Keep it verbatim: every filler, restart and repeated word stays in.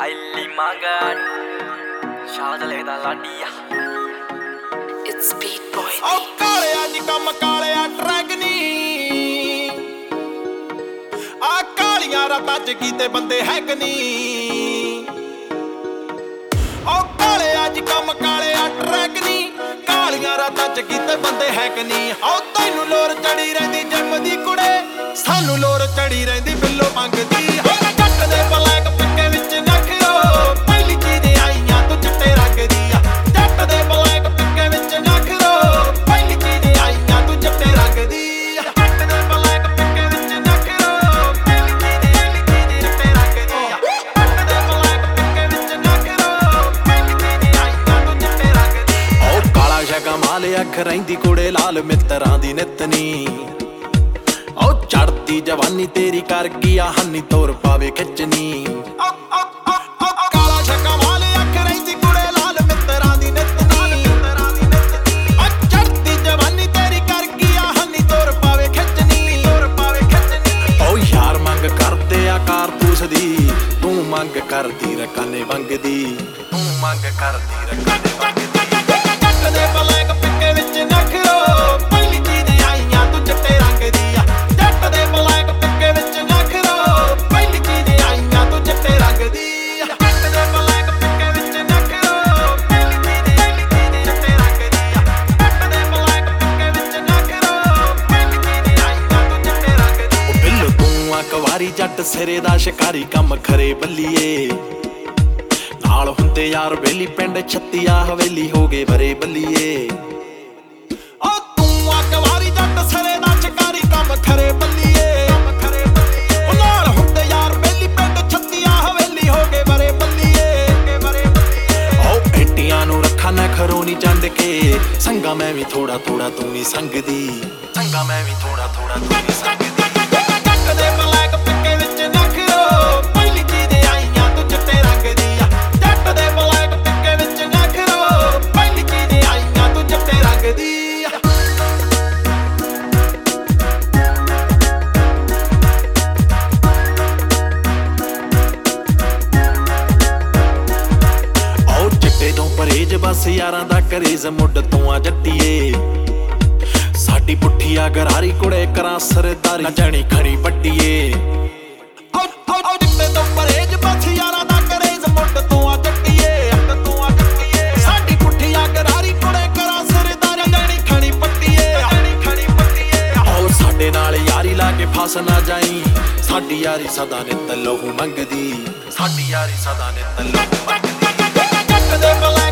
Kylie Magan Shadle da ladia It's Beat Boy. Oh ਕਾਲਿਆ ਜੀ ਕੰਮ ਕਾਲਿਆ track ਨੀ ਆ ਕਾਲੀਆਂ ਰਾਤਾਂ ਚ ਕੀਤੇ ਬੰਦੇ ਹੈਕ ਨੀ ਉਹ ਕਾਲਿਆ ਜੀ ਕੰਮ ਕਾਲਿਆ ਟਰੈਕ ਨੀ ਕਾਲੀਆਂ ਰਾਤਾਂ ਚ ਕੀਤੇ ਬੰਦੇ ਹੈਕ ਨੀ ਉਹ ਤੈਨੂੰ ਲੋਰ ਚੜੀ ਰਹਿੰਦੀ ਜਿੰਮ ਦੀ ਕੁੜੇ ਸਾਨੂੰ ਲੋਰ ਚੜੀ ਰਹਿੰਦੀ ਬਿੱਲੋ ਮੰਗਦੀ ਜੱਟ ਦੇ ਬਲੈਕ ਪਿੱਕੇ ਵਿੱਚ ਨਖਰੋ ਪਹਿਲੀ ਚੀਜ਼ ਆਈਆਂ ਤੂੰ ਚਿੱਟੇ ਰੰਗ ਦੀ ਆ ਜੱਟ ਦੇ ਬਲੈਕ ਪਿੱਕੇ ਵਿੱਚ ਨਖਰੋ ਪਹਿਲੀ ਚੀਜ਼ ਆਈਆਂ ਤੂੰ ਚਿੱਟੇ ਰੰਗ ਦੀ ਜੱਟ ਦੇ ਬਲੈਕ ਪਿੱਕੇ ਵਿੱਚ ਨਖਰੋ ਪਹਿਲੀ ਚੀਜ਼ ਪਹਿਲੀ ਚੀਜ਼ ਚਿੱਟੇ ਰੰਗ ਦੀ ਆ ਜੱਟ ਦੇ ਬਲੈਕ ਪਿੱਕੇ ਵਿੱਚ ਨਖਰੋ ਪਹਿਲੀ ਚੀਜ਼ ਆਈਆਂ ਤੂੰ ਚਿੱਟੇ ਰੰਗ ਦੀ ਉਹ ਕਾਲਾ ਸ਼ਗਾ ਮਾਲ ਅੱਖ ਰਹਿੰਦੀ ਕੁੜੇ ਲਾਲ ਮਿੱਤਰਾਂ ਦੀ ਨਿਤਨੀ ਉਹ ਚੜਦੀ ਜਵਾਨੀ ਤੇਰੀ ਕਰ ਗਿਆ ਹੰਨੀ ਤੋਰ ਪਾਵੇ ਖਿੱਚਣੀ ਕਾਲਾ ਛੱਕਾ ਵਾਲੇ ਅੱਖ ਰਹਿੰਦੀ ਕੁੜੇ ਲਾਲ ਮਿੱਤਰਾਂ ਦੀ ਨਿਤਨੀ ਉਹ ਚੜਦੀ ਜਵਾਨੀ ਤੇਰੀ ਕਰ ਗਿਆ ਹੰਨੀ ਤੋਰ ਪਾਵੇ ਖਿੱਚਣੀ ਤੋਰ ਪਾਵੇ ਖਿੱਚਣੀ ਉਹ ਯਾਰ ਮੰਗ ਕਰਦੇ ਆ ਕਾਰਤੂਸ ਦੀ ਤੂੰ ਮੰਗ ਕਰਦੀ ਰਕਾਨੇ ਵੰਗਦੀ ਤੂੰ ਮੰਗ ਕਰਦੀ ਰਕਾਨੇ ਵੰਗਦੀ ਜੱਟ ਦੇ ਬਲੈਕ ਪਿੱਕੇ ਵਿੱਚ ਨਖਰੋ ਪਹਿਲੀ ਚੀਜ਼ ਆਈਆਂ ਤੂੰ ਚਿੱਟੇ ਰੰਗ ਦੀ ਆ ਜੱਟ ਦੇ ਬਲੈਕ ਪਿੱਕੇ ਵਿੱਚ ਨਖਰੋ ਪਹਿਲੀ ਚੀਜ਼ ਆਈਆਂ ਤੂੰ ਚਿੱਟੇ ਰੰਗ ਦੀ ਜੱਟ ਦੇ ਬਲੈਕ ਪਿੱਕੇ ਵਿੱਚ ਨਖਰੋ ਪਹਿਲੀ ਚੀਜ਼ ਪਹਿਲੀ ਚੀਜ਼ ਚਿੱਟੇ ਰੰਗ ਦੀ ਆ ਜੱਟ ਦੇ ਬਲੈਕ ਪਿੱਕੇ ਵਿੱਚ ਨਖਰੋ ਪਹਿਲੀ ਚੀਜ਼ ਆਈਆਂ ਤੂੰ ਚਿੱਟੇ ਰੰਗ ਦੀ ਉਹ ਬਿੱਲੋ ਤੂੰ ਆ ਕਵਾਰੀ ਜੱਟ ਸਿਰੇ ਦਾ ਸ਼ਿਕਾਰੀ ਕੰਮ ਖਰੇ ਬੱਲੀਏ ਨਾਲ ਹੁੰਦੇ ਯਾਰ ਵੇਲੀ ਪਿੰਡ ਛੱਤੀਆ ਹਵੇਲੀ ਹੋ ਗਏ ਬਰੇ ਬੱਲੀਏ ਓ ਤੂੰ ਆ ਕਵਾਰੀ ਜੱਟ ਸਰੇ ਦਾ ਸ਼ਿਕਾਰੀ ਕੰਮ ਖਰੇ ਬੱਲੀਏ ਕੰਮ ਖਰੇ ਬੱਲੀਏ ਓ ਨਾਲ ਹੁੰਦੇ ਯਾਰ ਵੇਲੀ ਪਿੰਡ ਛੱਤੀਆ ਹਵੇਲੀ ਹੋ ਗਏ ਬਰੇ ਬੱਲੀਏ ਬਰੇ ਬੱਲੀਏ ਓ ਬੇਟੀਆਂ ਨੂੰ ਰੱਖਾਂ ਨਾ ਖਰੋ ਨੀ ਚੰਡ ਕੇ ਸੰਗਾ ਮੈਂ ਵੀ ਥੋੜਾ ਥੋੜਾ ਤੂੰ ਵੀ ਸੰਗਦੀ ਸੰਗਾ ਮੈਂ ਵੀ ਥੋੜਾ ਥੋੜਾ ਤੂੰ ਵੀ ਸੰਗਦੀ ਜੱਟ ਦੇ ਬਲੈਕ ਪਿੱਕੇ ਵਿੱਚ ਨਖਰੋ ਪਹਿਲੀ ਚੀਜ਼ ਆਈਆਂ ਤੂੰ ਚਿੱਟੇ ਰੰਗ ਦੀ ਆ ਜੱਟ ਦੇ ਬਲੈਕ ਪਿੱਕੇ ਵਿੱਚ ਨਖਰੋ ਪਹਿਲੀ ਚੀਜ਼ ਆਈਆਂ ਤੂੰ ਚਿੱਟੇ ਰੰਗ ਦੀ ਉਹ ਚਿੱਟੇ ਤੋਂ ਪਰਹੇਜ ਬਸ ਯਾਰਾਂ ਦਾ ਕਰੇਜ਼ ਮੁੱਢ ਤੋਂ ਆ ਜੱਟੀਏ ਸਾਡੀ ਪੁੱਠੀ ਆ ਗਰਾਰੀ ਕੁੜੇ ਕਰਾਂ ਸਰਦਾਰੀ ਨਾ ਜਾਣੀ ਖਣੀ ਪੱਟੀਏ ਉਹ ਚਿੱਟੇ ਤੋਂ ਪਰਹੇਜ ਬਸ ਯਾਰਾਂ ਦਾ ਕਰੇਜ਼ ਮੁੱਢ ਤੋਂ ਆ ਜੱਟੀਏ ਤੋਂ ਆ ਜੱਟੀਏ ਸਾਡੀ ਪੁੱਠੀ ਆ ਗਰਾਰੀ ਕੁੜੇ ਕਰਾਂ ਸਰਦਾਰੀ ਨਾ ਜਾਣੀ ਖਣੀ ਪੱਟੀਏ ਜਾਣੀ ਖਣੀ ਪੱਟੀਏ ਹੋਰ ਸਾਡੇ ਨਾਲ ਯਾਰੀ ਲਾ ਕੇ ਫਸ ਨਾ ਜਾਈ ਸਾਡੀ ਯਾਰੀ ਸਦਾ ਨਿੱਤ ਲਹੂ ਮੰਗਦੀ ਸਾਡੀ ਯਾਰੀ ਸਦਾ ਨਿੱਤ ਲਹੂ ਮੰਗਦੀ ਜੱਟ ਦੇ